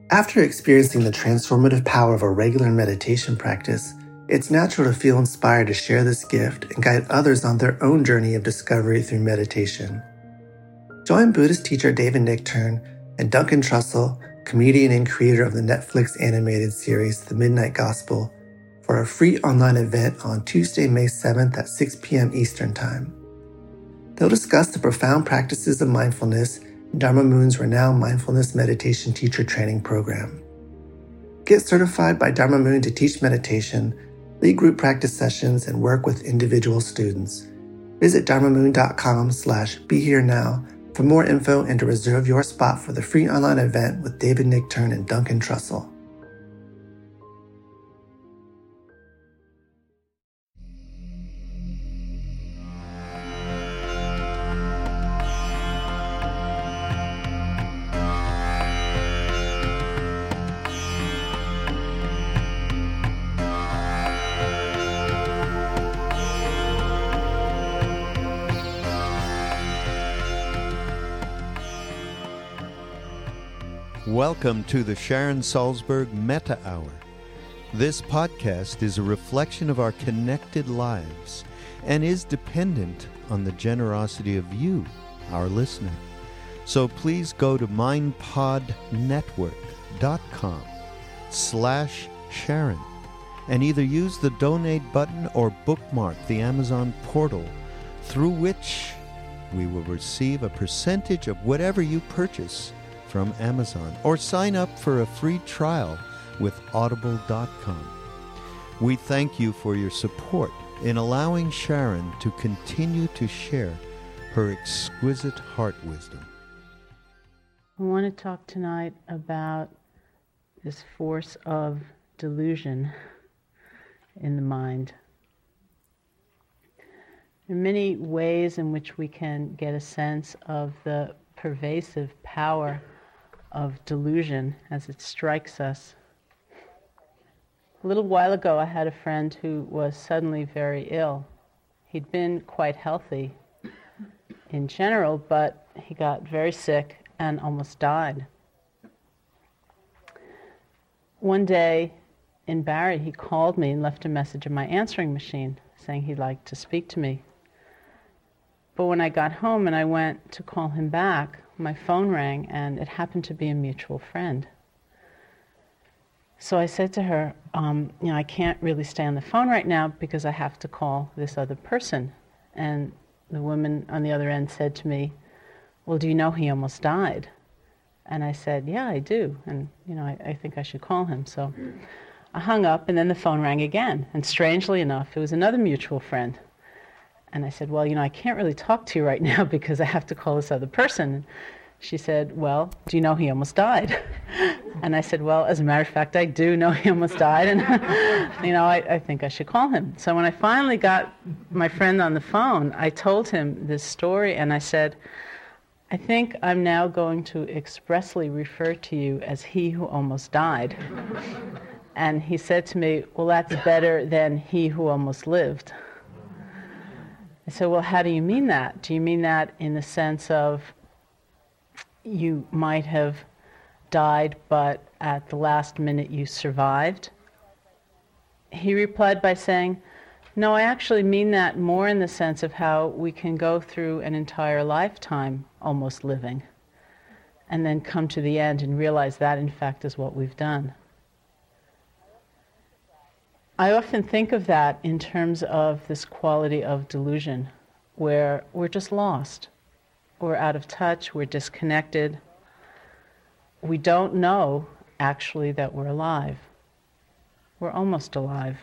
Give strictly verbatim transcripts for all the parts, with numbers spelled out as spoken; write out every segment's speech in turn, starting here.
After experiencing the transformative power of a regular meditation practice, it's natural to feel inspired to share this gift and guide others on their own journey of discovery through meditation. Join Buddhist teacher David Nichtern and Duncan Trussell, comedian and creator of the Netflix animated series The Midnight Gospel, for a free online event on Tuesday, May seventh at six p.m. Eastern Time. They'll discuss the profound practices of mindfulness in Dharma Moon's renowned mindfulness meditation teacher training program. Get certified by Dharma Moon to teach meditation, lead group practice sessions, and work with individual students. Visit dharmamoon.com slash be here now for more info and to reserve your spot for the free online event with David Nichtern and Duncan Trussell. Welcome to the Sharon Salzberg Metta Hour. This podcast is a reflection of our connected lives and is dependent on the generosity of you, our listener. So please go to mindpodnetwork.com slash Sharon and either use the donate button or bookmark the Amazon portal through which we will receive a percentage of whatever you purchase from Amazon, or sign up for a free trial with audible dot com. We thank you for your support in allowing Sharon to continue to share her exquisite heart wisdom. I want to talk tonight about this force of delusion in the mind. There are many ways in which we can get a sense of the pervasive power of delusion as it strikes us. A little while ago, I had a friend who was suddenly very ill. He'd been quite healthy in general, but he got very sick and almost died. One day in Barrie, he called me and left a message in my answering machine saying he'd like to speak to me. But when I got home and I went to call him back, my phone rang, and it happened to be a mutual friend. So I said to her, um, you know, I can't really stay on the phone right now because I have to call this other person. And the woman on the other end said to me, well, do you know he almost died? And I said, yeah, I do. And, you know, I, I think I should call him. So I hung up, and then the phone rang again. And strangely enough, it was another mutual friend. And I said, well, you know, I can't really talk to you right now because I have to call this other person. And she said, well, do you know he almost died? And I said, well, as a matter of fact, I do know he almost died. And, you know, I, I think I should call him. So when I finally got my friend on the phone, I told him this story. And I said, I think I'm now going to expressly refer to you as he who almost died. And he said to me, well, that's better than he who almost lived. I said, well, how do you mean that? Do you mean that in the sense of you might have died, but at the last minute you survived? He replied by saying, no, I actually mean that more in the sense of how we can go through an entire lifetime almost living and then come to the end and realize that, in fact, is what we've done. I often think of that in terms of this quality of delusion, where we're just lost. We're out of touch, we're disconnected. We don't know, actually, that we're alive. We're almost alive.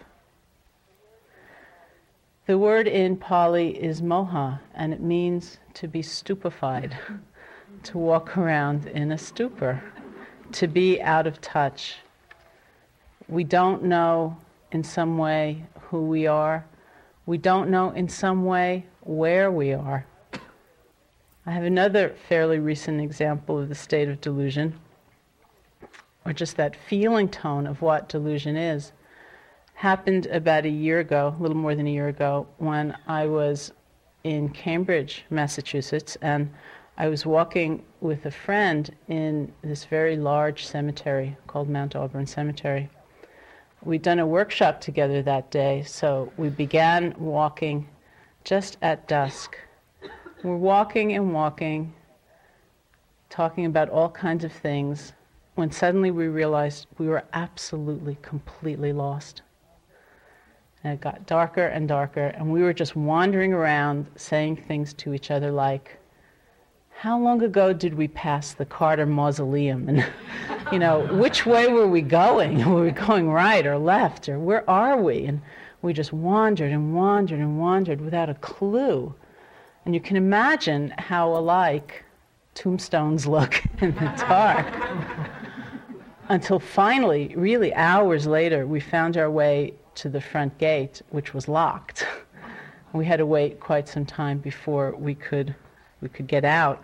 The word in Pali is moha, and it means to be stupefied, to walk around in a stupor, to be out of touch. We don't know in some way who we are. We don't know in some way where we are. I have another fairly recent example of the state of delusion, or just that feeling tone of what delusion is. Happened about a year ago, a little more than a year ago, when I was in Cambridge, Massachusetts, and I was walking with a friend in this very large cemetery called Mount Auburn Cemetery. We'd done a workshop together that day, so we began walking just at dusk. We're walking and walking, talking about all kinds of things, when suddenly we realized we were absolutely, completely lost. And it got darker and darker, and we were just wandering around saying things to each other like, how long ago did we pass the Carter Mausoleum? And, you know, which way were we going? Were we going right or left? Or where are we? And we just wandered and wandered and wandered without a clue. And you can imagine how alike tombstones look in the dark. Until finally, really hours later, we found our way to the front gate, which was locked. We had to wait quite some time before we could we could get out.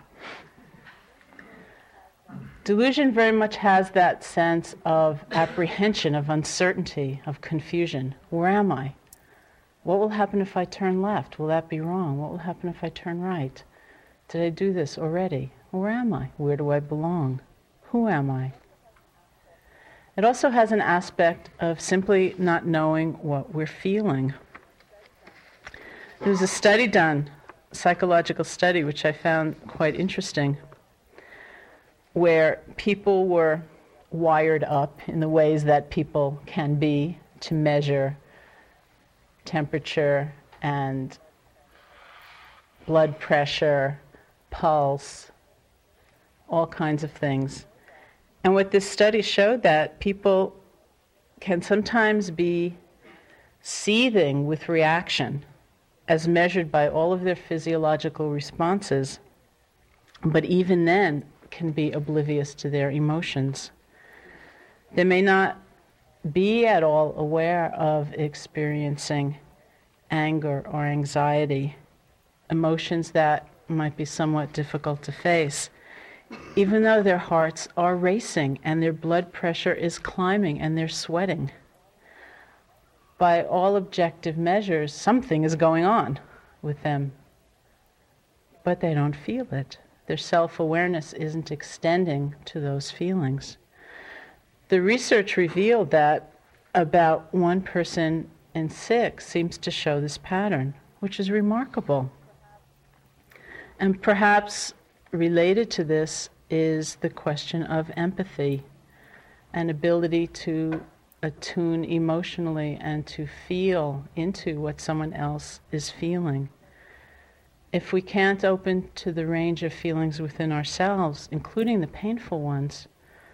Delusion very much has that sense of apprehension, of uncertainty, of confusion. Where am I? What will happen if I turn left? Will that be wrong? What will happen if I turn right? Did I do this already? Where am I? Where do I belong? Who am I? It also has an aspect of simply not knowing what we're feeling. There was a study done, a psychological study, which I found quite interesting, where people were wired up in the ways that people can be to measure temperature and blood pressure, pulse, all kinds of things. And what this study showed, that people can sometimes be seething with reaction as measured by all of their physiological responses, but even then can be oblivious to their emotions. They may not be at all aware of experiencing anger or anxiety, emotions that might be somewhat difficult to face, even though their hearts are racing and their blood pressure is climbing and they're sweating. By all objective measures, something is going on with them, but they don't feel it. Their self-awareness isn't extending to those feelings. The research revealed that about one person in six seems to show this pattern, which is remarkable. And perhaps related to this is the question of empathy and ability to attune emotionally and to feel into what someone else is feeling. If we can't open to the range of feelings within ourselves, including the painful ones,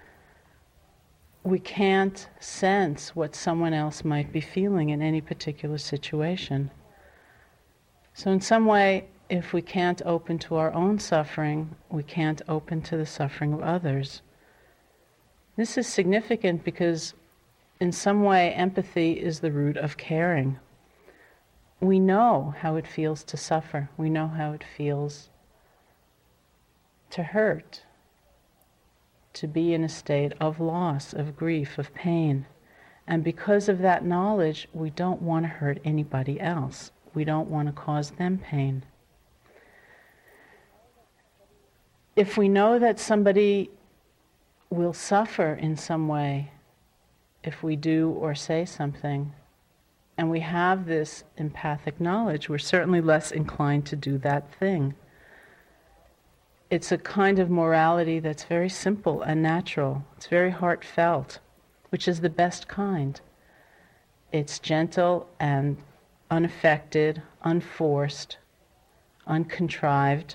we can't sense what someone else might be feeling in any particular situation. So in some way, if we can't open to our own suffering, we can't open to the suffering of others. This is significant because in some way empathy is the root of caring. We know how it feels to suffer. We know how it feels to hurt, to be in a state of loss, of grief, of pain. And because of that knowledge, we don't want to hurt anybody else. We don't want to cause them pain. If we know that somebody will suffer in some way if we do or say something, and we have this empathic knowledge, we're certainly less inclined to do that thing. It's a kind of morality that's very simple and natural. It's very heartfelt, which is the best kind. It's gentle and unaffected, unforced, uncontrived.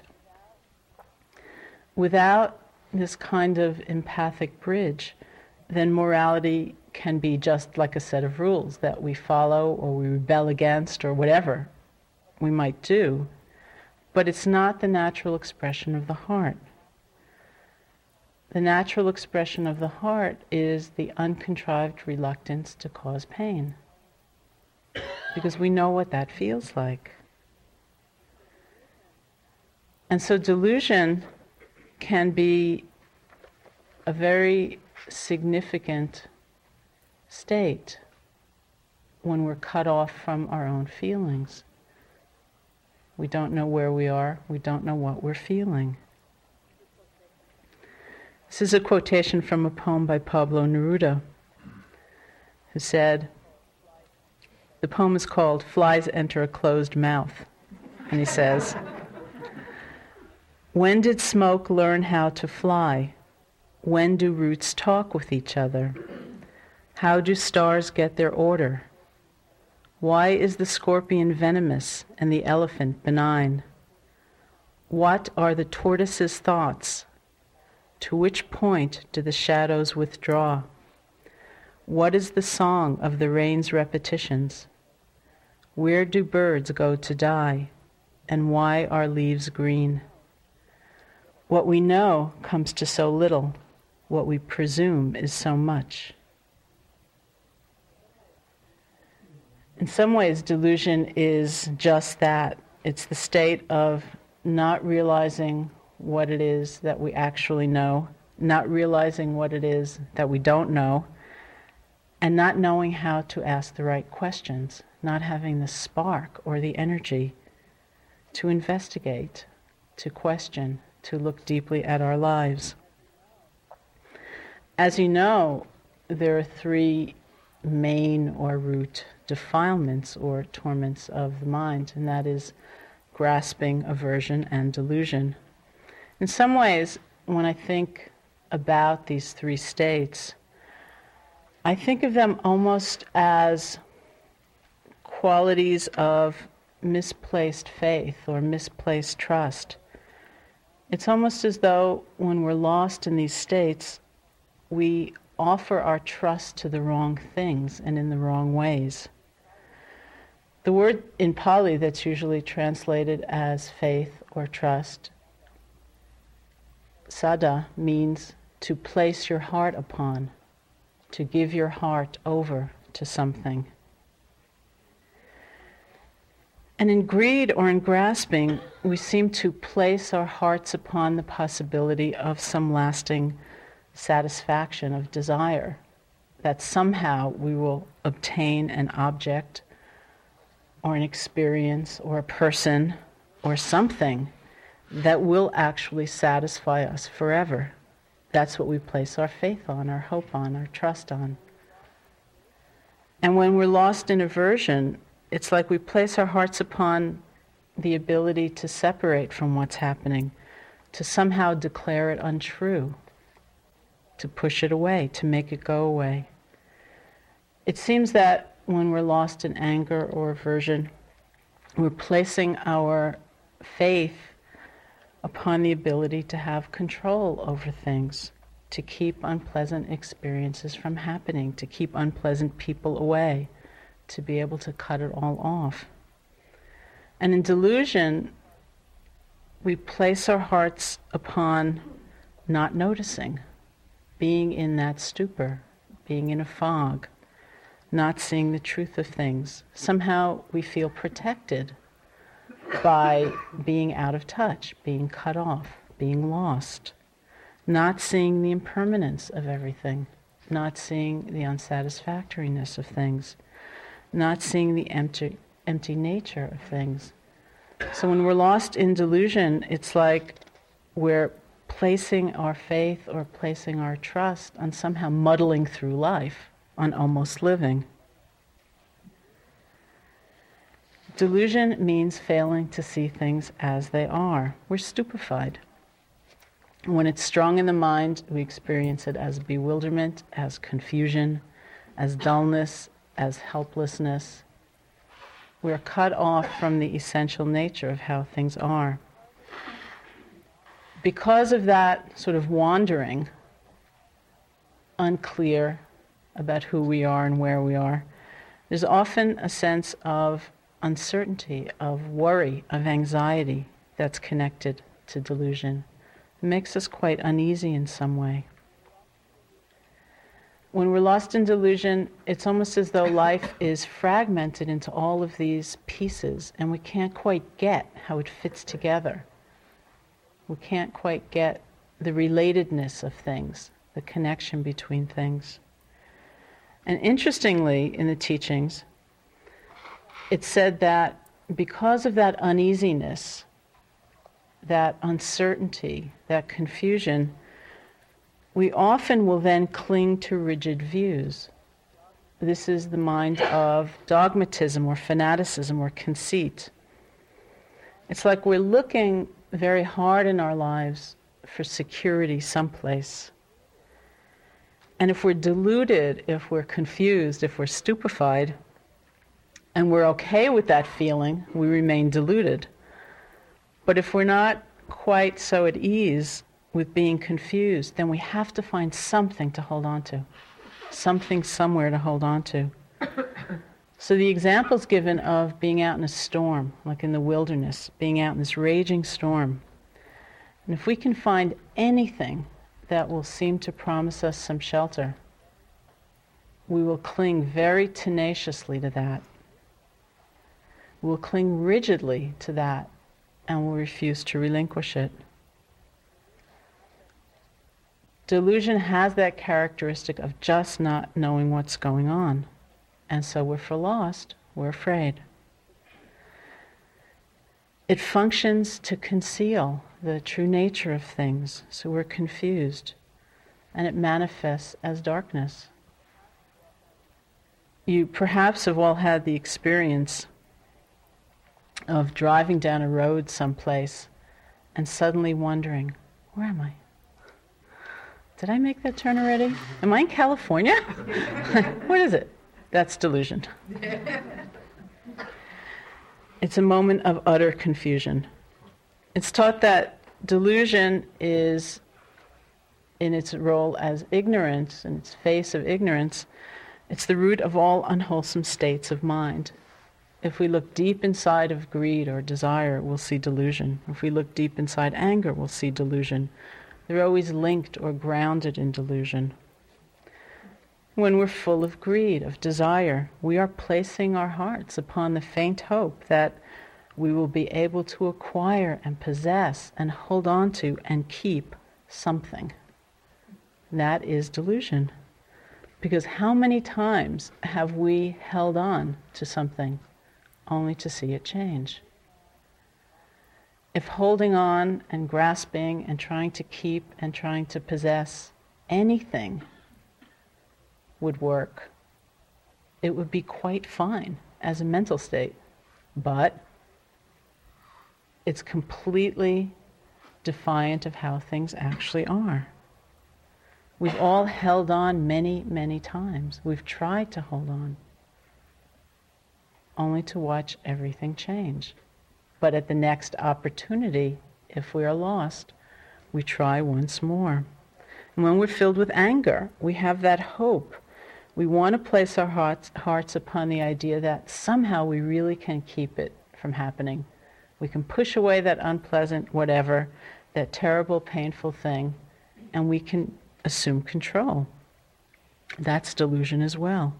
Without this kind of empathic bridge, then morality can be just like a set of rules that we follow or we rebel against or whatever we might do, but it's not the natural expression of the heart. The natural expression of the heart is the uncontrived reluctance to cause pain, because we know what that feels like. And so delusion can be a very significant state when we're cut off from our own feelings. We don't know where we are, we don't know what we're feeling. This is a quotation from a poem by Pablo Neruda, who said, the poem is called Flies Enter a Closed Mouth. And he says, when did smoke learn how to fly? When do roots talk with each other? How do stars get their order? Why is the scorpion venomous and the elephant benign? What are the tortoise's thoughts? To which point do the shadows withdraw? What is the song of the rain's repetitions? Where do birds go to die? And why are leaves green? What we know comes to so little. What we presume is so much. In some ways, delusion is just that. It's the state of not realizing what it is that we actually know, not realizing what it is that we don't know, and not knowing how to ask the right questions, not having the spark or the energy to investigate, to question, to look deeply at our lives. As you know, there are three main or root defilements or torments of the mind, and that is grasping, aversion, and delusion. In some ways, when I think about these three states, I think of them almost as qualities of misplaced faith or misplaced trust. It's almost as though when we're lost in these states, we offer our trust to the wrong things and in the wrong ways. The word in Pali that's usually translated as faith or trust, sada, means to place your heart upon, to give your heart over to something. And in greed or in grasping, we seem to place our hearts upon the possibility of some lasting satisfaction of desire, that somehow we will obtain an object or an experience or a person or something that will actually satisfy us forever. That's what we place our faith on, our hope on, our trust on. And when we're lost in aversion, it's like we place our hearts upon the ability to separate from what's happening, to somehow declare it untrue, to push it away, to make it go away. It seems that when we're lost in anger or aversion, we're placing our faith upon the ability to have control over things, to keep unpleasant experiences from happening, to keep unpleasant people away, to be able to cut it all off. And in delusion, we place our hearts upon not noticing, being in that stupor, being in a fog, not seeing the truth of things. Somehow we feel protected by being out of touch, being cut off, being lost, not seeing the impermanence of everything, not seeing the unsatisfactoriness of things, not seeing the empty, empty nature of things. So when we're lost in delusion, it's like we're placing our faith or placing our trust on somehow muddling through life, on almost living. Delusion means failing to see things as they are. We're stupefied. When it's strong in the mind, we experience it as bewilderment, as confusion, as dullness, as helplessness. We're cut off from the essential nature of how things are. Because of that sort of wandering, unclear about who we are and where we are, there's often a sense of uncertainty, of worry, of anxiety that's connected to delusion. It makes us quite uneasy in some way. When we're lost in delusion, it's almost as though life is fragmented into all of these pieces, and we can't quite get how it fits together. We can't quite get the relatedness of things, the connection between things. And interestingly, in the teachings, it's said that because of that uneasiness, that uncertainty, that confusion, we often will then cling to rigid views. This is the mind of dogmatism or fanaticism or conceit. It's like we're looking very hard in our lives for security someplace. And if we're deluded, if we're confused, if we're stupefied, and we're okay with that feeling, we remain deluded. But if we're not quite so at ease with being confused, then we have to find something to hold on to, something somewhere to hold on to. So the example's given of being out in a storm, like in the wilderness, being out in this raging storm. And if we can find anything that will seem to promise us some shelter, we will cling very tenaciously to that. We'll cling rigidly to that and will refuse to relinquish it. Delusion has that characteristic of just not knowing what's going on. And so if we're lost, we're afraid. It functions to conceal the true nature of things, so we're confused. And it manifests as darkness. You perhaps have all had the experience of driving down a road someplace and suddenly wondering, where am I? Did I make that turn already? Am I in California? What is it? That's delusion. It's a moment of utter confusion. It's taught that delusion is, in its role as ignorance, in its face of ignorance, it's the root of all unwholesome states of mind. If we look deep inside of greed or desire, we'll see delusion. If we look deep inside anger, we'll see delusion. They're always linked or grounded in delusion. When we're full of greed, of desire, we are placing our hearts upon the faint hope that we will be able to acquire and possess and hold on to and keep something. That is delusion. Because how many times have we held on to something only to see it change? If holding on and grasping and trying to keep and trying to possess anything would work, it would be quite fine as a mental state. But it's completely defiant of how things actually are. We've all held on many, many times. We've tried to hold on, only to watch everything change. But at the next opportunity, if we are lost, we try once more. And when we're filled with anger, we have that hope. We want to place our hearts, hearts upon the idea that somehow we really can keep it from happening. We can push away that unpleasant whatever, that terrible, painful thing, and we can assume control. That's delusion as well.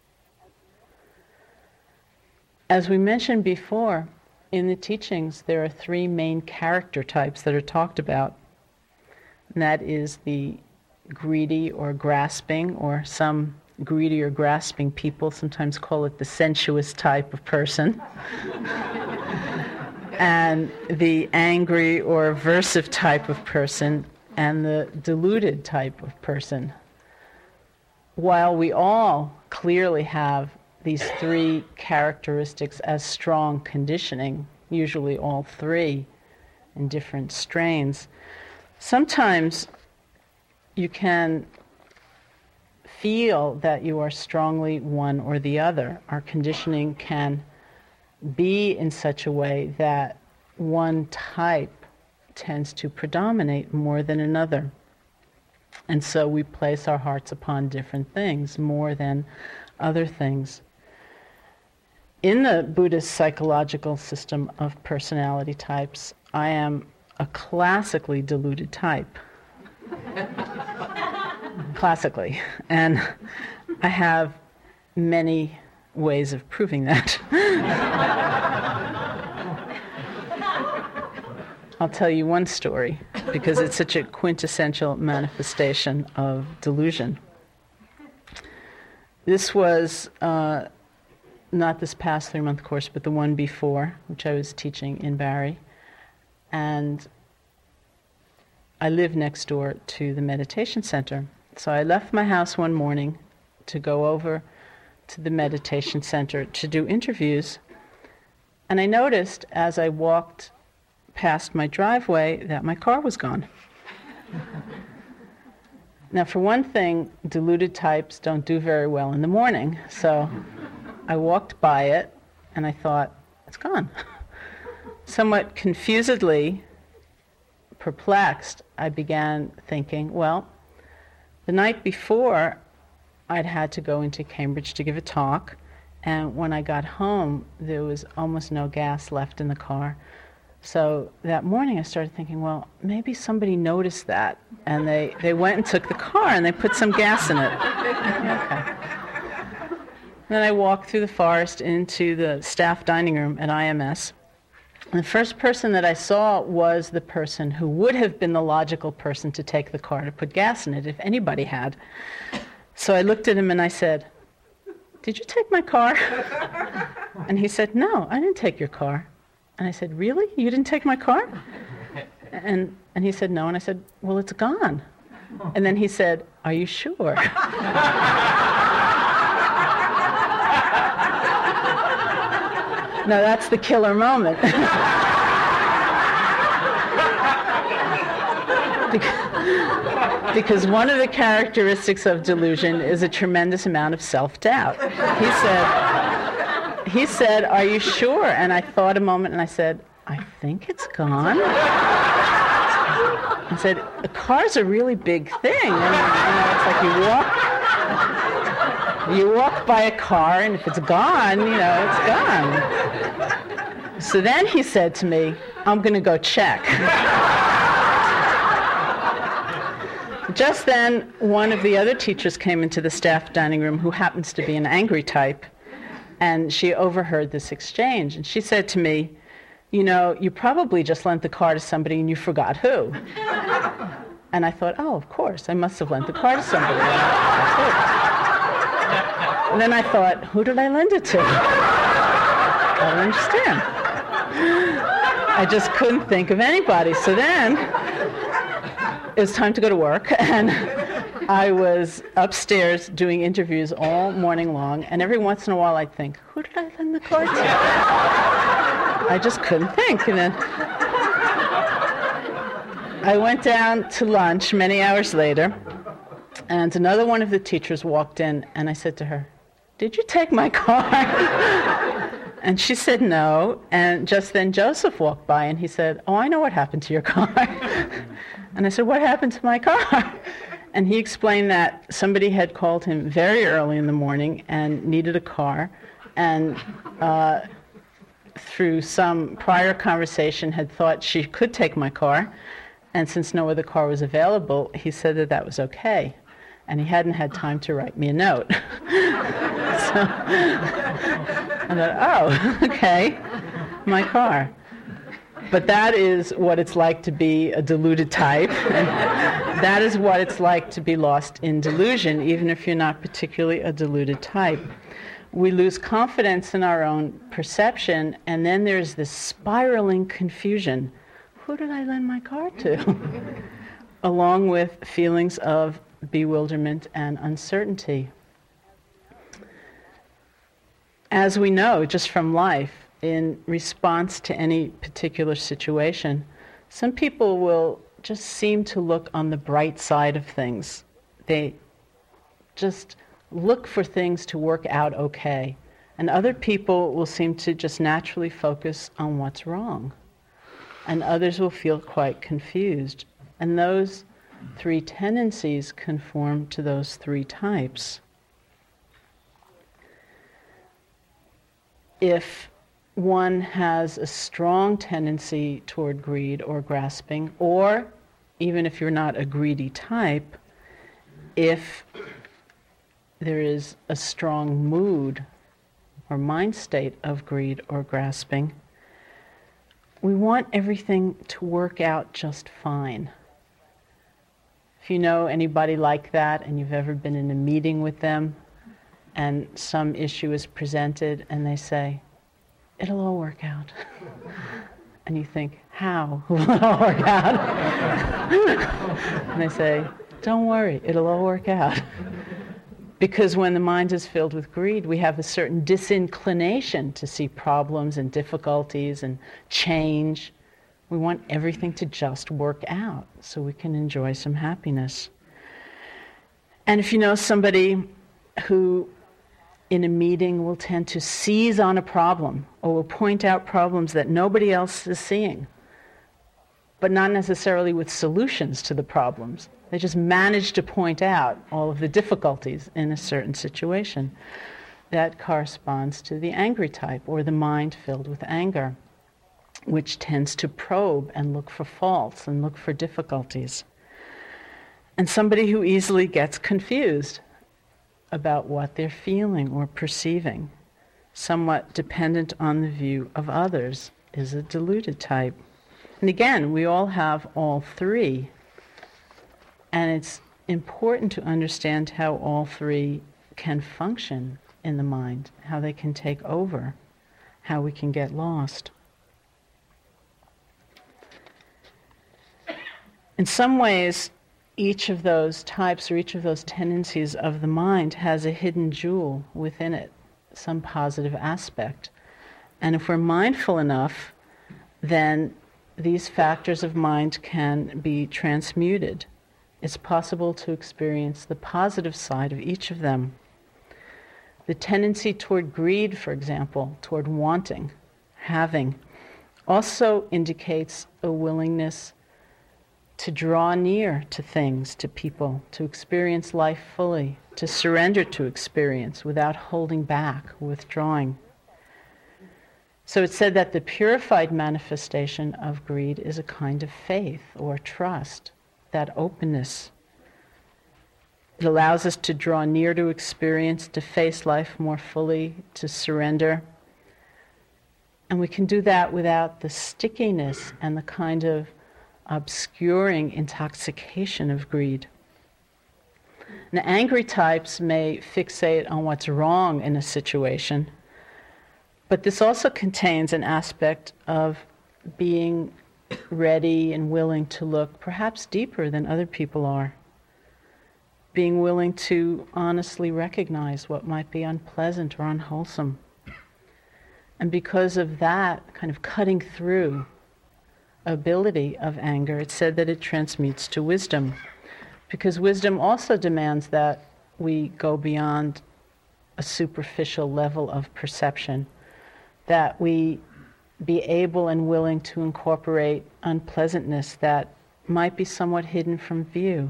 As we mentioned before, in the teachings, there are three main character types that are talked about. And that is the greedy or grasping, or some greedy or grasping people sometimes call it the sensuous type of person. And the angry or aversive type of person, and the deluded type of person. While we all clearly have these three characteristics as strong conditioning, usually all three in different strains, sometimes you can feel that you are strongly one or the other. Our conditioning can be in such a way that one type tends to predominate more than another. And so we place our hearts upon different things more than other things. In the Buddhist psychological system of personality types, I am a classically deluded type. Classically. And I have many ways of proving that. I'll tell you one story, because it's such a quintessential manifestation of delusion. This was uh, not this past three-month course, but the one before, which I was teaching in Barrie. And I live next door to the meditation center. So I left my house one morning to go over to the meditation center to do interviews. And I noticed as I walked past my driveway that my car was gone. Now, for one thing, deluded types don't do very well in the morning. So I walked by it and I thought, it's gone. Somewhat confusedly, perplexed, I began thinking, well, the night before, I'd had to go into Cambridge to give a talk, and when I got home, there was almost no gas left in the car. So that morning I started thinking, well, maybe somebody noticed that, and they, they went and took the car and they put some gas in it. Okay. Then I walked through the forest into the staff dining room at I M S. And the first person that I saw was the person who would have been the logical person to take the car to put gas in it, if anybody had. So I looked at him and I said, "Did you take my car?" And he said, "No, I didn't take your car." And I said, "Really? You didn't take my car?" And and he said, "No." And I said, "Well, it's gone." And then he said, "Are you sure?" Now that's the killer moment. Because one of the characteristics of delusion is a tremendous amount of self-doubt. He said, he said, "Are you sure?" And I thought a moment and I said, "I think it's gone." I said, "A car's a really big thing." And, you know, it's like you walk, you walk by a car and if it's gone, you know, it's gone. So then he said to me, "I'm going to go check." Just then, one of the other teachers came into the staff dining room who happens to be an angry type, and she overheard this exchange. And she said to me, "You know, you probably just lent the car to somebody and you forgot who." And I thought, oh, of course, I must have lent the car to somebody. And then I thought, who did I lend it to? I don't understand. I just couldn't think of anybody. So then it was time to go to work, and I was upstairs doing interviews all morning long, and every once in a while I'd think, who did I lend the car to? I just couldn't think. And then I went down to lunch many hours later, and another one of the teachers walked in, and I said to her, "Did you take my car?" And she said no, and just then Joseph walked by, and he said, "Oh, I know what happened to your car." And I said, "What happened to my car?" And he explained that somebody had called him very early in the morning and needed a car, and uh, through some prior conversation had thought she could take my car, and since no other car was available, he said that that was okay. And he hadn't had time to write me a note. So I thought, oh, okay, my car. But that is what it's like to be a deluded type. And that is what it's like to be lost in delusion, even if you're not particularly a deluded type. We lose confidence in our own perception, and then there's this spiraling confusion. Who did I lend my car to? Along with feelings of bewilderment and uncertainty. As we know, just from life, in response to any particular situation, some people will just seem to look on the bright side of things. They just look for things to work out okay. And other people will seem to just naturally focus on what's wrong. And others will feel quite confused. And those three tendencies conform to those three types. If one has a strong tendency toward greed or grasping, or even if you're not a greedy type, if there is a strong mood or mind state of greed or grasping, we want everything to work out just fine. If you know anybody like that and you've ever been in a meeting with them and some issue is presented and they say, "It'll all work out." And you think, how will it all work out? And I say, don't worry, it'll all work out. Because when the mind is filled with greed, we have a certain disinclination to see problems and difficulties and change. We want everything to just work out so we can enjoy some happiness. And if you know somebody who in a meeting will tend to seize on a problem or will point out problems that nobody else is seeing, but not necessarily with solutions to the problems. They just manage to point out all of the difficulties in a certain situation. That corresponds to the angry type, or the mind filled with anger, which tends to probe and look for faults and look for difficulties. And somebody who easily gets confused about what they're feeling or perceiving, somewhat dependent on the view of others, is a deluded type. And again, we all have all three. And it's important to understand how all three can function in the mind, how they can take over, how we can get lost. In some ways, each of those types or each of those tendencies of the mind has a hidden jewel within it, some positive aspect. And if we're mindful enough, then these factors of mind can be transmuted. It's possible to experience the positive side of each of them. The tendency toward greed, for example, toward wanting, having, also indicates a willingness to draw near to things, to people, to experience life fully, to surrender to experience without holding back, withdrawing. So it's said that the purified manifestation of greed is a kind of faith or trust, that openness. It allows us to draw near to experience, to face life more fully, to surrender. And we can do that without the stickiness and the kind of obscuring intoxication of greed. And the angry types may fixate on what's wrong in a situation, but this also contains an aspect of being ready and willing to look perhaps deeper than other people are, being willing to honestly recognize what might be unpleasant or unwholesome. And because of that kind of cutting through ability of anger, it's said that it transmutes to wisdom, because wisdom also demands that we go beyond a superficial level of perception, that we be able and willing to incorporate unpleasantness that might be somewhat hidden from view.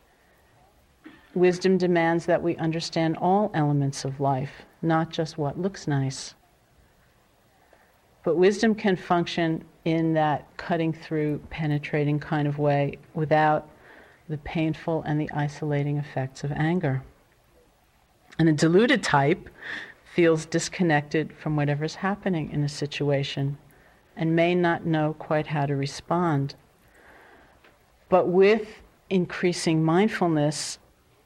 Wisdom demands that we understand all elements of life, not just what looks nice. But wisdom can function in that cutting through, penetrating kind of way without the painful and the isolating effects of anger. And a deluded type feels disconnected from whatever's happening in a situation and may not know quite how to respond. But with increasing mindfulness,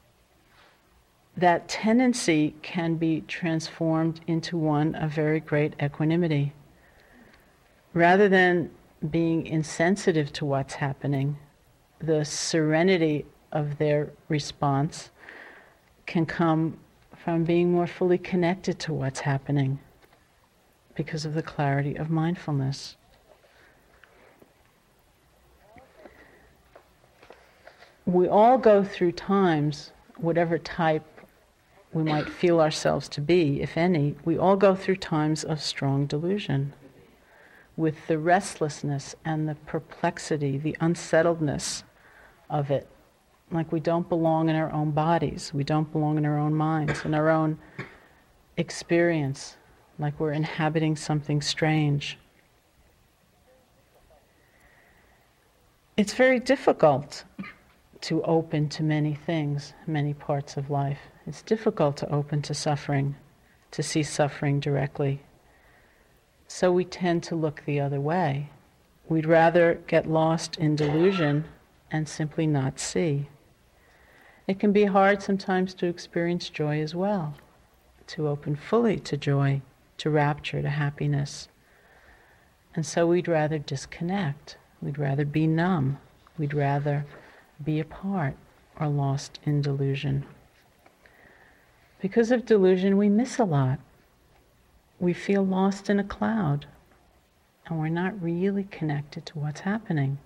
that tendency can be transformed into one of very great equanimity. Rather than being insensitive to what's happening, the serenity of their response can come from being more fully connected to what's happening because of the clarity of mindfulness. We all go through times, whatever type we might feel ourselves to be, if any, we all go through times of strong delusion, with the restlessness and the perplexity, the unsettledness of it. Like we don't belong in our own bodies, we don't belong in our own minds, in our own experience, like we're inhabiting something strange. It's very difficult to open to many things, many parts of life. It's difficult to open to suffering, to see suffering directly. So we tend to look the other way. We'd rather get lost in delusion and simply not see. It can be hard sometimes to experience joy as well, to open fully to joy, to rapture, to happiness. And so we'd rather disconnect. We'd rather be numb. We'd rather be apart or lost in delusion. Because of delusion, we miss a lot. We feel lost in a cloud, and we're not really connected to what's happening.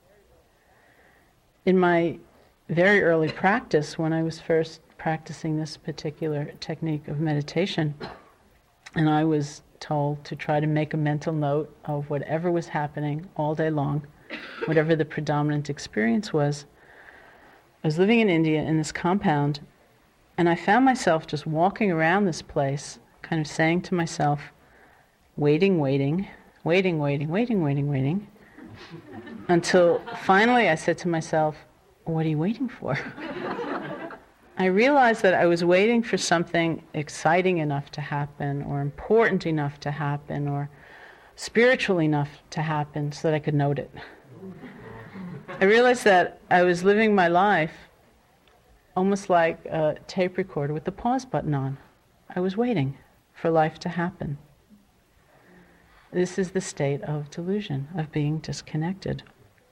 In my very early practice, when I was first practicing this particular technique of meditation, and I was told to try to make a mental note of whatever was happening all day long, whatever the predominant experience was, I was living in India in this compound, and I found myself just walking around this place, kind of saying to myself, waiting, waiting, waiting, waiting, waiting, waiting, waiting, until finally I said to myself, what are you waiting for? I realized that I was waiting for something exciting enough to happen, or important enough to happen, or spiritual enough to happen so that I could note it. I realized that I was living my life almost like a tape recorder with the pause button on. I was waiting for life to happen. This is the state of delusion, of being disconnected.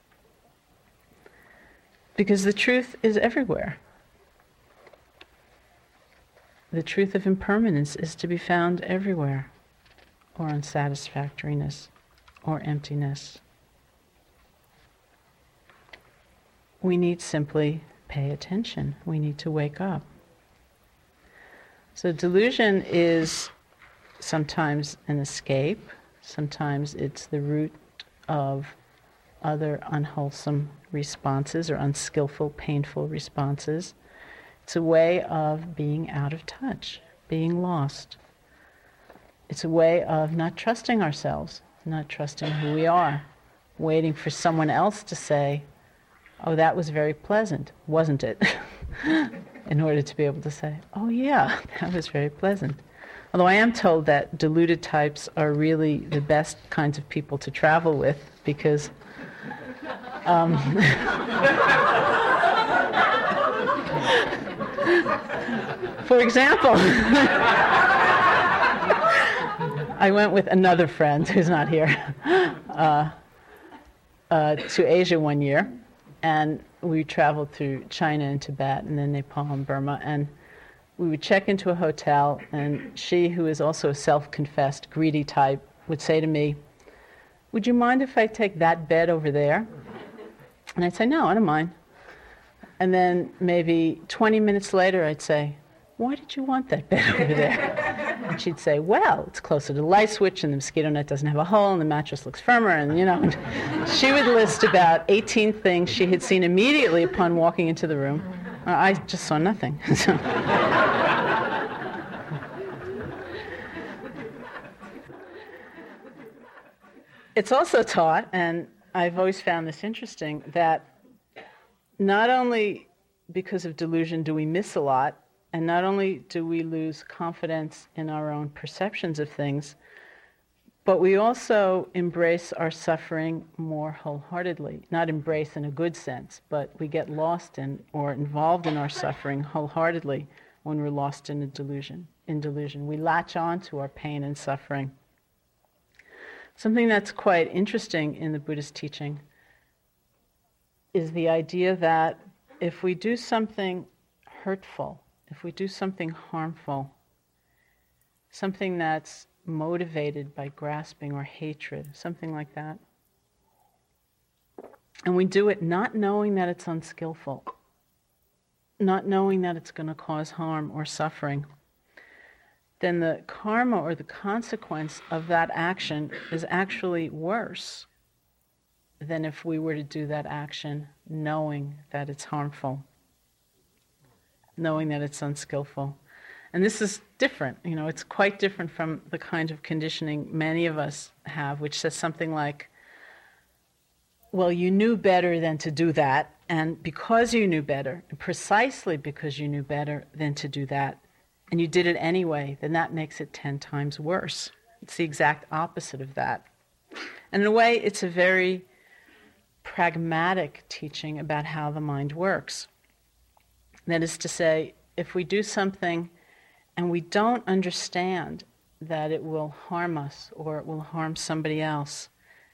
Because the truth is everywhere. The truth of impermanence is to be found everywhere, or unsatisfactoriness, or emptiness. We need simply pay attention. We need to wake up. So delusion is sometimes an escape, sometimes it's the root of other unwholesome responses or unskillful, painful responses. It's a way of being out of touch, being lost. It's a way of not trusting ourselves, not trusting who we are, waiting for someone else to say, oh, that was very pleasant, wasn't it? In order to be able to say, oh yeah, that was very pleasant. Although I am told that deluded types are really the best kinds of people to travel with, because um, for example, I went with another friend who's not here uh, uh, to Asia one year, and we traveled through China and Tibet and then Nepal and Burma, and we would check into a hotel, and she, who is also a self-confessed greedy type, would say to me, would you mind if I take that bed over there? And I'd say, no, I don't mind. And then maybe twenty minutes later, I'd say, why did you want that bed over there? And she'd say, well, it's closer to the light switch, and the mosquito net doesn't have a hole, and the mattress looks firmer, and you know. And she would list about eighteen things she had seen immediately upon walking into the room. Uh, I just saw nothing. So. It's also taught, and I've always found this interesting, that not only because of delusion do we miss a lot, and not only do we lose confidence in our own perceptions of things, but we also embrace our suffering more wholeheartedly. Not embrace in a good sense, but we get lost in or involved in our suffering wholeheartedly when we're lost in a delusion. In delusion, we latch on to our pain and suffering. Something that's quite interesting in the Buddhist teaching is the idea that if we do something hurtful, if we do something harmful, something that's motivated by grasping or hatred, something like that, and we do it not knowing that it's unskillful, not knowing that it's going to cause harm or suffering, then the karma or the consequence of that action is actually worse than if we were to do that action knowing that it's harmful, knowing that it's unskillful. And this is different, you know, it's quite different from the kind of conditioning many of us have, which says something like, well, you knew better than to do that, and because you knew better, and precisely because you knew better than to do that, and you did it anyway, then that makes it ten times worse. It's the exact opposite of that. And in a way, it's a very pragmatic teaching about how the mind works. That is to say, if we do something and we don't understand that it will harm us or it will harm somebody else,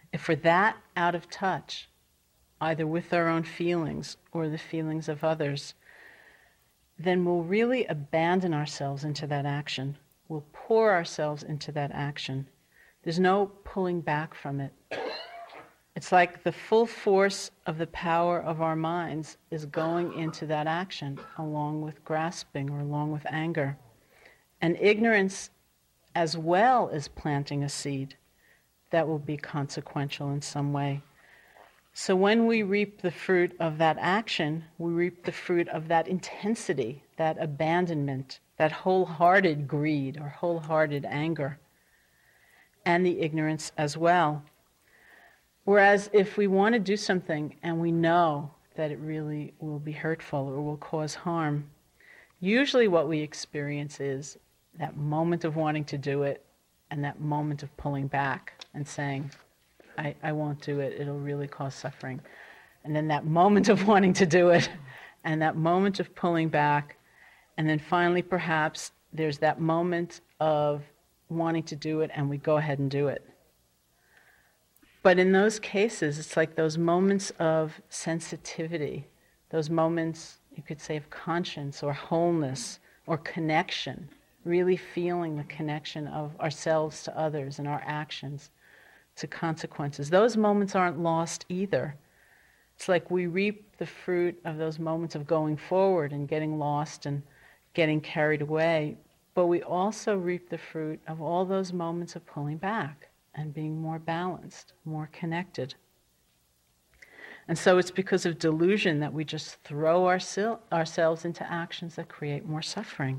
If we're that out of touch, either with our own feelings or the feelings of others, then we'll really abandon ourselves into that action. We'll pour ourselves into that action. There's no pulling back from it. It's like the full force of the power of our minds is going into that action, along with grasping or along with anger. And ignorance, as well as planting a seed, that will be consequential in some way. So when we reap the fruit of that action, we reap the fruit of that intensity, that abandonment, that wholehearted greed or wholehearted anger, and the ignorance as well. Whereas if we want to do something and we know that it really will be hurtful or will cause harm, usually what we experience is that moment of wanting to do it and that moment of pulling back and saying, I, I won't do it, it'll really cause suffering. And then that moment of wanting to do it and that moment of pulling back, and then finally perhaps there's that moment of wanting to do it and we go ahead and do it. But in those cases, it's like those moments of sensitivity, those moments, you could say, of conscience or wholeness or connection, really feeling the connection of ourselves to others and our actions to consequences. Those moments aren't lost either. It's like we reap the fruit of those moments of going forward and getting lost and getting carried away, but we also reap the fruit of all those moments of pulling back and being more balanced, more connected. And so it's because of delusion that we just throw ourse- ourselves into actions that create more suffering.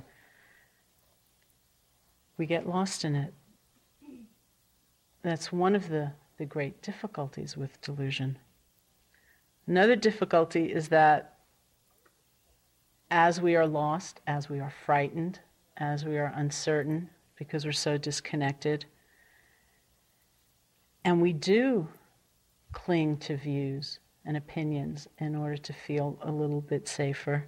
We get lost in it. That's one of the, the great difficulties with delusion. Another difficulty is that as we are lost, as we are frightened, as we are uncertain, because we're so disconnected, and we do cling to views and opinions in order to feel a little bit safer,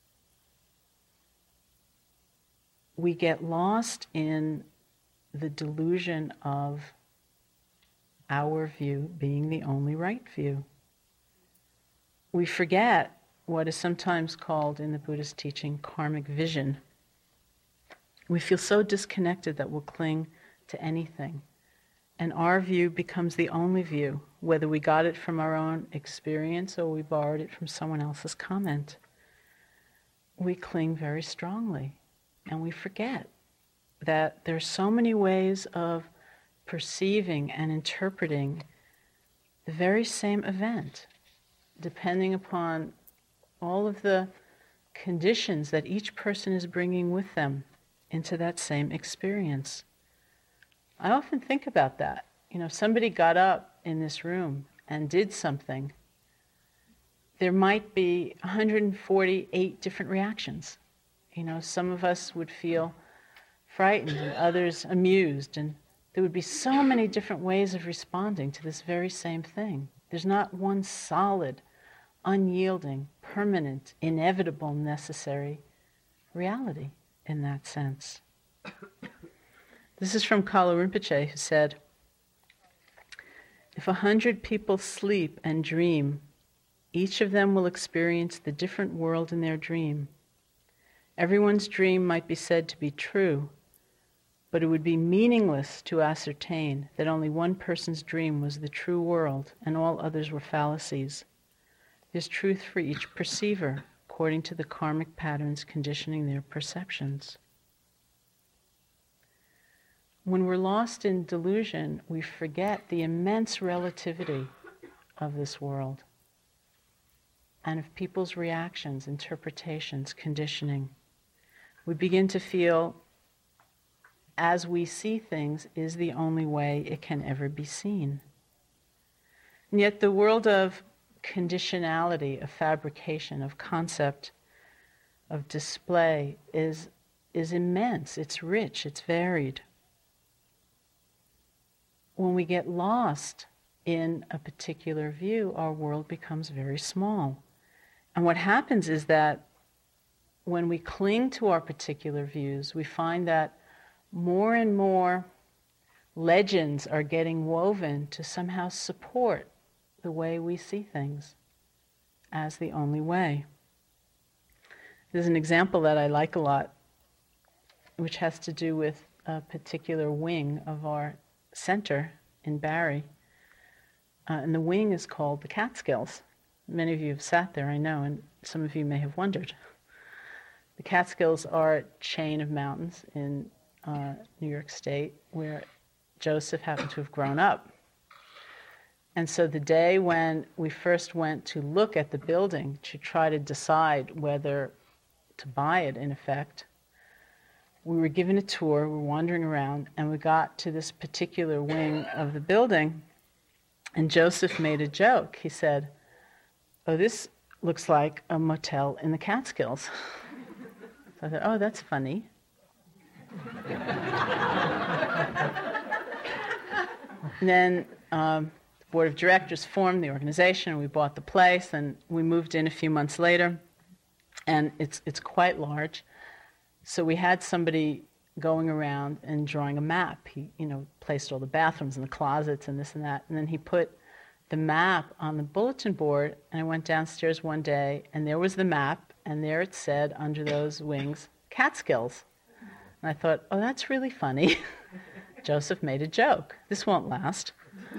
we get lost in the delusion of our view being the only right view. We forget what is sometimes called in the Buddhist teaching karmic vision. We feel so disconnected that we'll cling to anything. And our view becomes the only view, whether we got it from our own experience or we borrowed it from someone else's comment. We cling very strongly, and we forget that there are so many ways of perceiving and interpreting the very same event, depending upon all of the conditions that each person is bringing with them into that same experience. I often think about that. You know, if somebody got up in this room and did something, there might be one hundred forty-eight different reactions. You know, some of us would feel frightened and others amused, and there would be so many different ways of responding to this very same thing. There's not one solid, unyielding, permanent, inevitable, necessary reality in that sense. This is from Kalu Rinpoche, who said, "If a hundred people sleep and dream, each of them will experience the different world in their dream. Everyone's dream might be said to be true, but it would be meaningless to ascertain that only one person's dream was the true world and all others were fallacies. There's truth for each perceiver, according to the karmic patterns conditioning their perceptions." When we're lost in delusion, we forget the immense relativity of this world and of people's reactions, interpretations, conditioning. We begin to feel as we see things is the only way it can ever be seen. And yet the world of conditionality, of fabrication, of concept, of display is, is immense, it's rich, it's varied. When we get lost in a particular view, our world becomes very small. And what happens is that when we cling to our particular views, we find that more and more legends are getting woven to somehow support the way we see things as the only way. There's an example that I like a lot, which has to do with a particular wing of our center in Barre. Uh, and the wing is called the Catskills. Many of you have sat there, I know, and some of you may have wondered. The Catskills are a chain of mountains in uh, New York State where Joseph happened to have grown up. And so the day when we first went to look at the building to try to decide whether to buy it, in effect, we were given a tour, we were wandering around, and we got to this particular wing of the building, and Joseph made a joke. He said, "Oh, this looks like a motel in the Catskills." So I thought, oh, that's funny. And then um, the board of directors formed the organization, and we bought the place, and we moved in a few months later, and it's it's quite large. So we had somebody going around and drawing a map. He, you know, placed all the bathrooms and the closets and this and that, and then he put the map on the bulletin board, and I went downstairs one day, and there was the map, and there it said, under those wings, Catskills. And I thought, oh, that's really funny. Joseph made a joke. This won't last.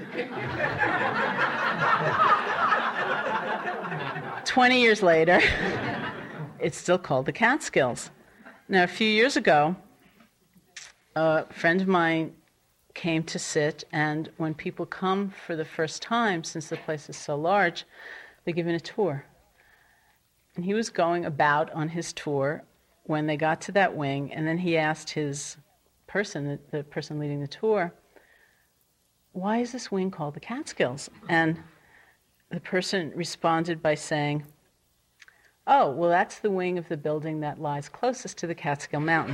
Twenty years later, it's still called the Catskills. Now, a few years ago, a friend of mine came to sit, and when people come for the first time, since the place is so large, they're given a tour. And he was going about on his tour when they got to that wing, and then he asked his person, the, the person leading the tour, why is this wing called the Catskills? And the person responded by saying, oh, well, that's the wing of the building that lies closest to the Catskill Mountains.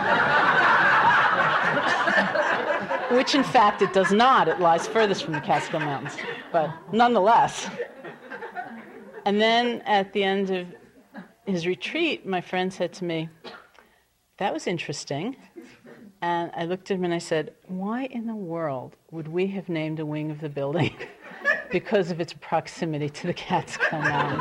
Which, in fact, it does not. It lies furthest from the Catskill Mountains. But nonetheless. And then at the end of his retreat, my friend said to me, that was interesting. And I looked at him and I said, why in the world would we have named a wing of the building because of its proximity to the Catskill Mountains?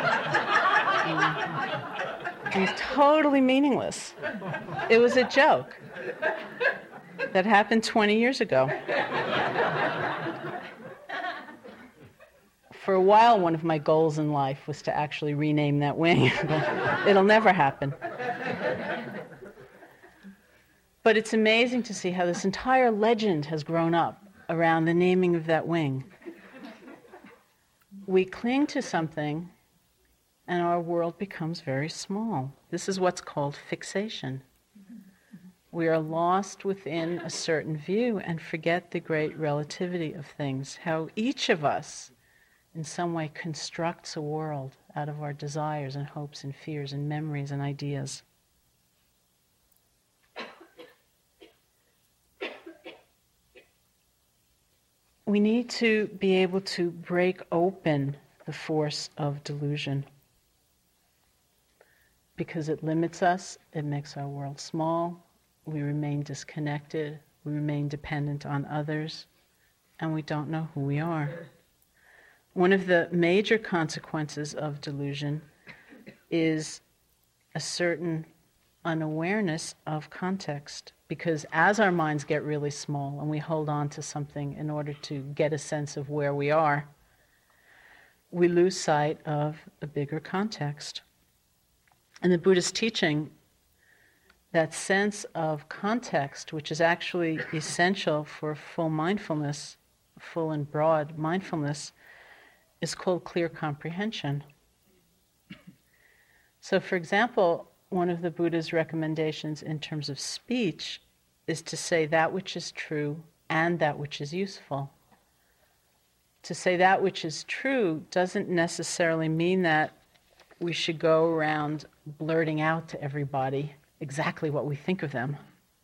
And it was totally meaningless. It was a joke that happened twenty years ago. For a while, one of my goals in life was to actually rename that wing. But it'll never happen. But it's amazing to see how this entire legend has grown up around the naming of that wing. We cling to something, and our world becomes very small. This is what's called fixation. We are lost within a certain view and forget the great relativity of things, how each of us in some way constructs a world out of our desires and hopes and fears and memories and ideas. We need to be able to break open the force of delusion because it limits us, it makes our world small, we remain disconnected, we remain dependent on others, and we don't know who we are. One of the major consequences of delusion is a certain unawareness of context, because as our minds get really small and we hold on to something in order to get a sense of where we are, we lose sight of a bigger context. In the Buddhist teaching, that sense of context, which is actually essential for full mindfulness, full and broad mindfulness, is called clear comprehension. So, for example, one of the Buddha's recommendations in terms of speech is to say that which is true and that which is useful. To say that which is true doesn't necessarily mean that we should go around blurting out to everybody exactly what we think of them,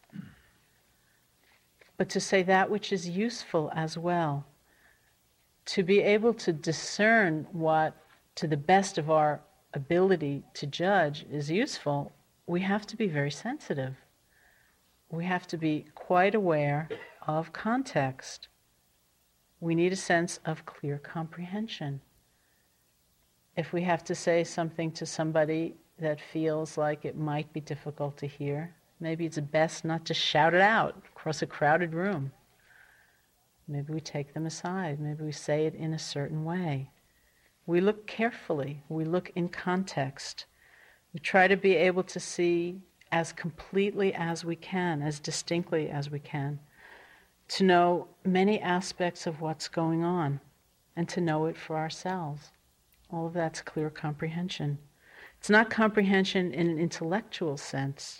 but to say that which is useful as well. To be able to discern what, to the best of our ability to judge, is useful, we have to be very sensitive. We have to be quite aware of context. We need a sense of clear comprehension. If we have to say something to somebody that feels like it might be difficult to hear, maybe it's best not to shout it out across a crowded room. Maybe we take them aside. Maybe we say it in a certain way. We look carefully. We look in context. We try to be able to see as completely as we can, as distinctly as we can, to know many aspects of what's going on and to know it for ourselves. All of that's clear comprehension. It's not comprehension in an intellectual sense,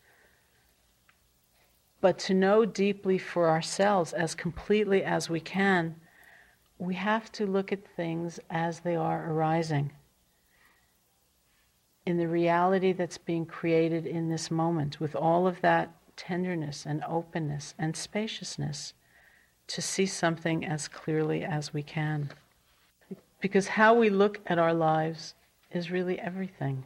but to know deeply for ourselves as completely as we can, we have to look at things as they are arising, in the reality that's being created in this moment, with all of that tenderness and openness and spaciousness, to see something as clearly as we can. Because how we look at our lives is really everything.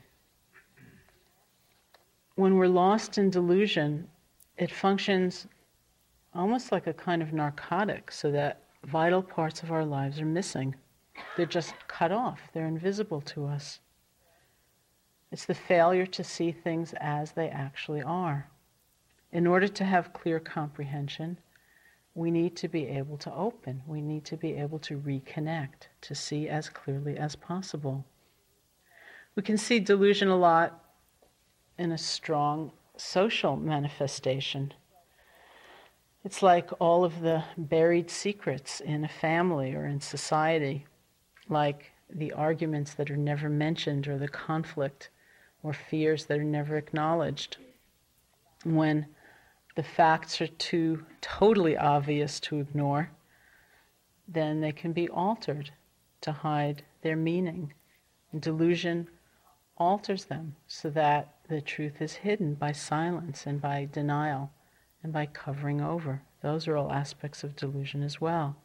When we're lost in delusion, it functions almost like a kind of narcotic, so that vital parts of our lives are missing. They're just cut off. They're invisible to us. It's the failure to see things as they actually are. In order to have clear comprehension, we need to be able to open. We need to be able to reconnect, to see as clearly as possible. We can see delusion a lot in a strong social manifestation. It's like all of the buried secrets in a family or in society, like the arguments that are never mentioned or the conflict or fears that are never acknowledged. When the facts are too totally obvious to ignore, then they can be altered to hide their meaning. And delusion alters them so that the truth is hidden by silence and by denial and by covering over. Those are all aspects of delusion as well.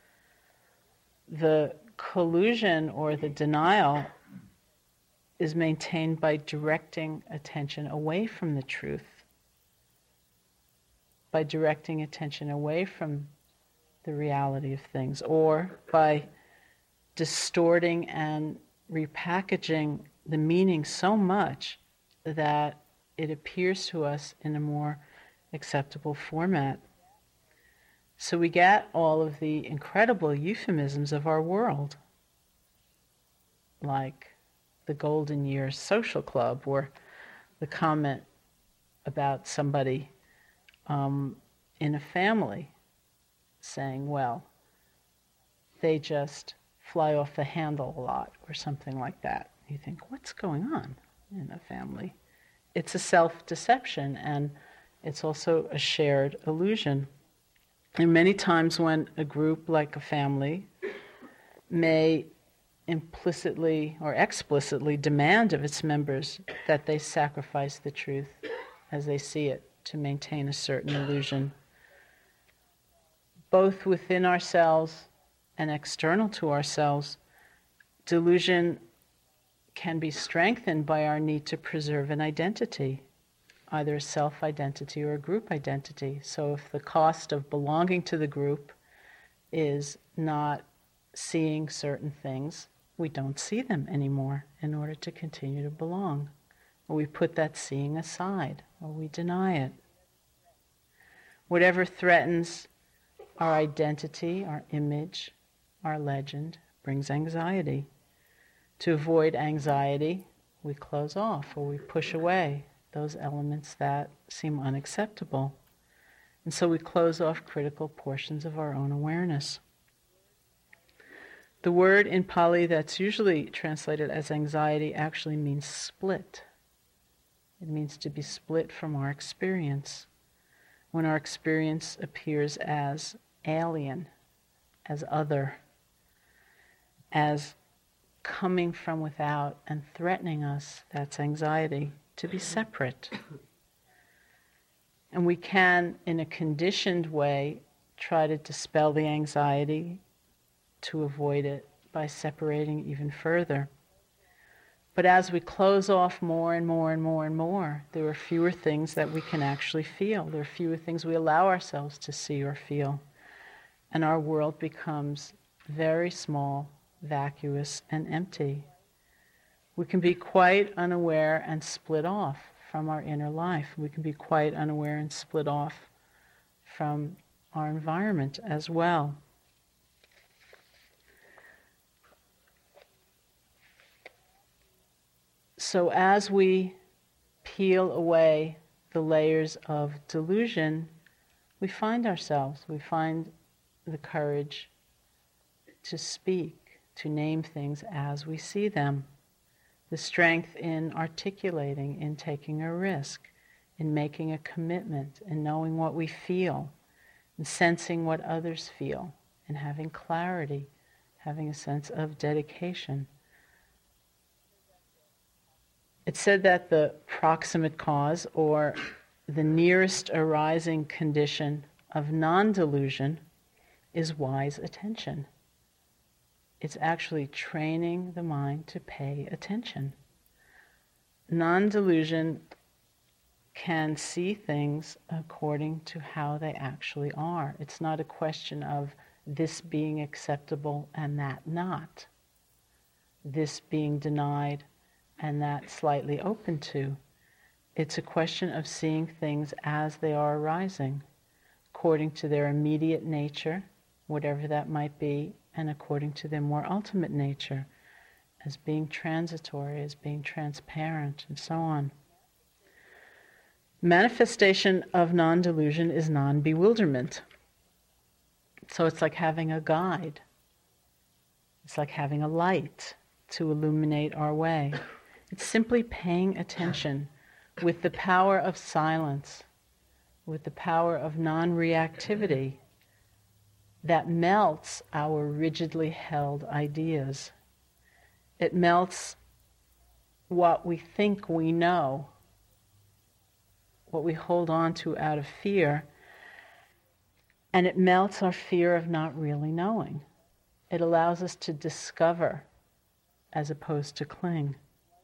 The collusion or the denial is maintained by directing attention away from the truth, by directing attention away from the reality of things, or by distorting and repackaging the meaning so much that it appears to us in a more acceptable format. So we get all of the incredible euphemisms of our world, like the Golden Years Social Club, or the comment about somebody um, in a family saying, well, they just fly off the handle a lot, or something like that. You think, what's going on in a family? It's a self-deception, and it's also a shared illusion. And many times when a group like a family may implicitly or explicitly demand of its members that they sacrifice the truth as they see it to maintain a certain illusion, both within ourselves and external to ourselves, delusion can be strengthened by our need to preserve an identity, either a self-identity or a group identity. So if the cost of belonging to the group is not seeing certain things, we don't see them anymore in order to continue to belong. Or we put that seeing aside, or we deny it. Whatever threatens our identity, our image, our legend, brings anxiety. To avoid anxiety, we close off or we push away those elements that seem unacceptable. And so we close off critical portions of our own awareness. The word in Pali that's usually translated as anxiety actually means split. It means to be split from our experience. When our experience appears as alien, as other, as coming from without and threatening us, that's anxiety, to be separate. And we can, in a conditioned way, try to dispel the anxiety, to avoid it by separating even further. But as we close off more and more and more and more, there are fewer things that we can actually feel. There are fewer things we allow ourselves to see or feel. And our world becomes very small, vacuous, and empty. We can be quite unaware and split off from our inner life. We can be quite unaware and split off from our environment as well. So as we peel away the layers of delusion, we find ourselves, we find the courage to speak, to name things as we see them, the strength in articulating, in taking a risk, in making a commitment, in knowing what we feel, in sensing what others feel, in having clarity, having a sense of dedication. It's said that the proximate cause, or the nearest arising condition of non-delusion, is wise attention. It's actually training the mind to pay attention. Non-delusion can see things according to how they actually are. It's not a question of this being acceptable and that not, this being denied and that slightly open to. It's a question of seeing things as they are arising, according to their immediate nature, whatever that might be, and according to their more ultimate nature, as being transitory, as being transparent, and so on. Manifestation of non-delusion is non-bewilderment. So it's like having a guide. It's like having a light to illuminate our way. It's simply paying attention with the power of silence, with the power of non-reactivity that melts our rigidly held ideas. It melts what we think we know, what we hold on to out of fear, and it melts our fear of not really knowing. It allows us to discover as opposed to cling.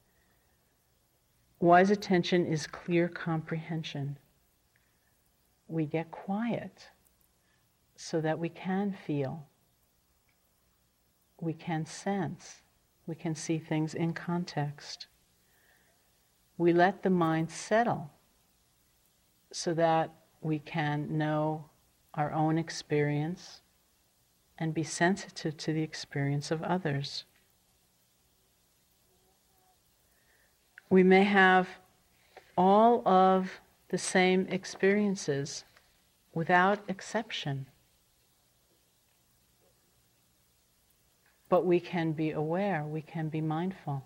Wise attention is clear comprehension. We get quiet so that we can feel, we can sense, we can see things in context. We let the mind settle so that we can know our own experience and be sensitive to the experience of others. We may have all of the same experiences without exception, but we can be aware, we can be mindful.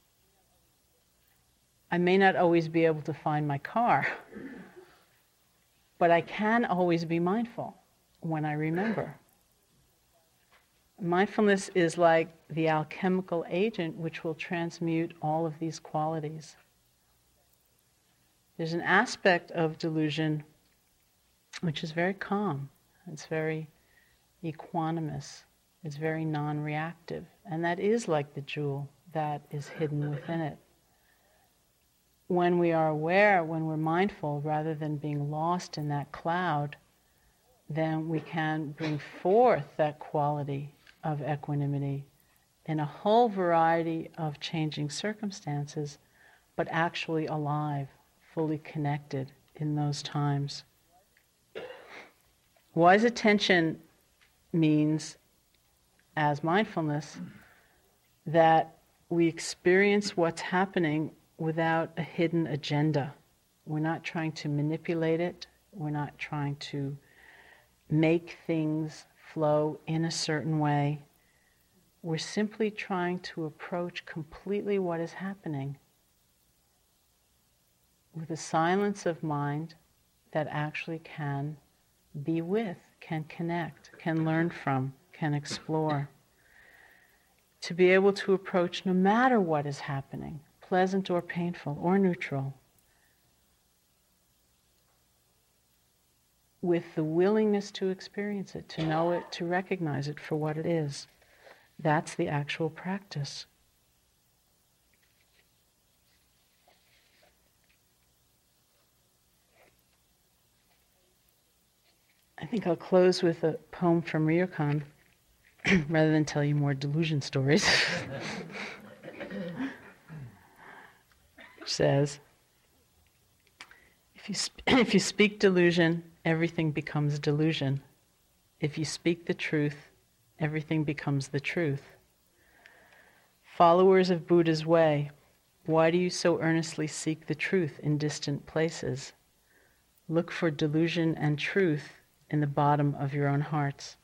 I may not always be able to find my car, but I can always be mindful when I remember. Mindfulness is like the alchemical agent which will transmute all of these qualities. There's an aspect of delusion which is very calm, it's very equanimous, it's very non-reactive, and that is like the jewel that is hidden within it. When we are aware, when we're mindful, rather than being lost in that cloud, then we can bring forth that quality of equanimity in a whole variety of changing circumstances, but actually alive, fully connected in those times. Wise attention means, as mindfulness, that we experience what's happening without a hidden agenda. We're not trying to manipulate it. We're not trying to make things flow in a certain way. We're simply trying to approach completely what is happening with a silence of mind that actually can be with, can connect, can learn from, can explore. To be able to approach no matter what is happening, pleasant or painful or neutral, with the willingness to experience it, to know it, to recognize it for what it is. That's the actual practice. I think I'll close with a poem from Ryokan rather than tell you more delusion stories. Which says, if you, sp- if you speak delusion, everything becomes delusion. If you speak the truth, everything becomes the truth. Followers of Buddha's way, why do you so earnestly seek the truth in distant places? Look for delusion and truth in the bottom of your own hearts.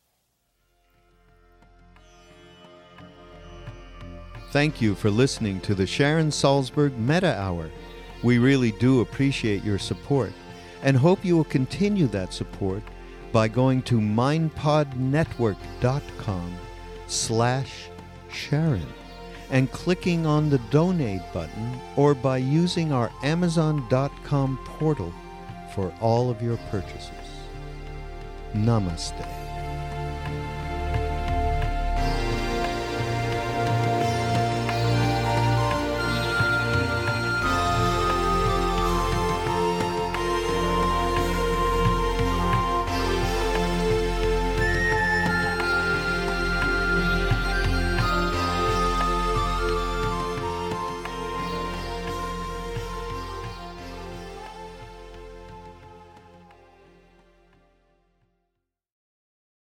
Thank you for listening to the Sharon Salzberg Metta Hour. We really do appreciate your support and hope you will continue that support by going to mindpodnetwork.com slash Sharon and clicking on the donate button, or by using our amazon dot com portal for all of your purchases. Namaste.